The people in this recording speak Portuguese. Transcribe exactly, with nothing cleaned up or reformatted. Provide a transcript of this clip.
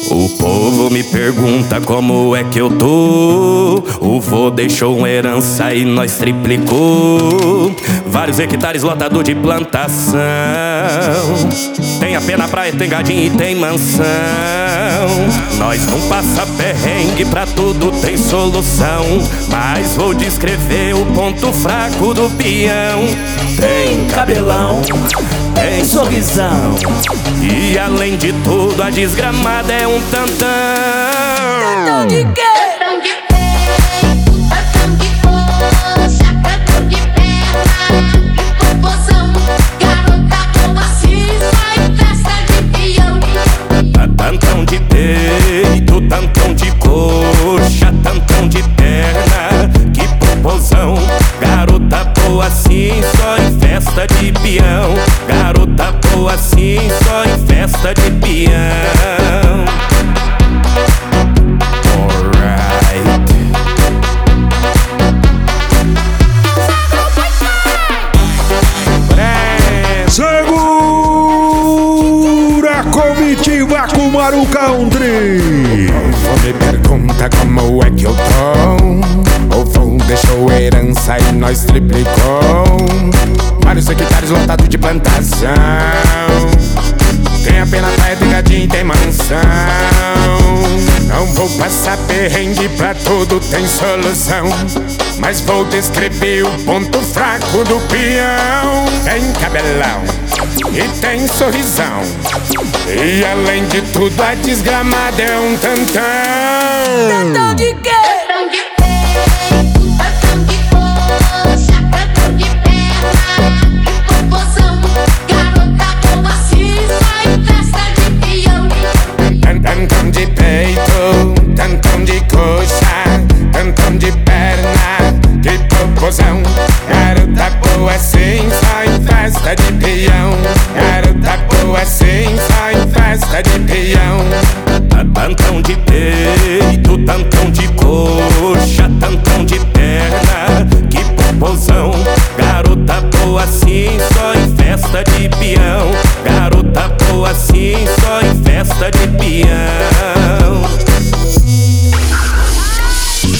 O povo me pergunta como é que eu tô. O vô deixou uma herança e nós triplicou. Vários hectares lotado de plantação. Tem a pé na praia, tem gadinho e tem mansão. Nós não passa perrengue, pra tudo tem solução. Mas vou descrever o ponto fraco do peão. Tem cabelão, tem sorrisão, e além de tudo a desgramada é um tantão. Tantão de quê? Tantão de peito, tantão de coxa, tantão de perna, que popozão. Garota boa assim, só em festa de peão. Tantão de peito, tantão de coxa, tantão de perna, que popozão. Garota boa assim, só em festa de peão. Garota boa assim, só em festa de peão. Alright. Segura a comitiva com Maru Country. O vô me pergunta como é que eu tô. O vô deixou herança e nós triplicou. Vários hectares lotados de plantação. Tem a pena praia, tem gadinho e tem mansão. Não vou passar perrengue, pra tudo tem solução. Mas vou descrever o ponto fraco do peão. Tem cabelão e tem sorrisão, e além de tudo a desgramada é um tantão. Tantão de quê? Tantão de peito, tantão de coxa, tantão de perna, que popozão. Garota boa assim, só em festa de peão. Tantão de peito, tantão de coxa, tantão de perna, que popozão. Garota boa assim, só em festa de peão. Garota boa assim, só em festa de peão. Tantão de peito, tantão de coxa, tantão de perna, que popozão. Garota boa assim, só em festa de peão. Garota boa assim, só em festa de peão.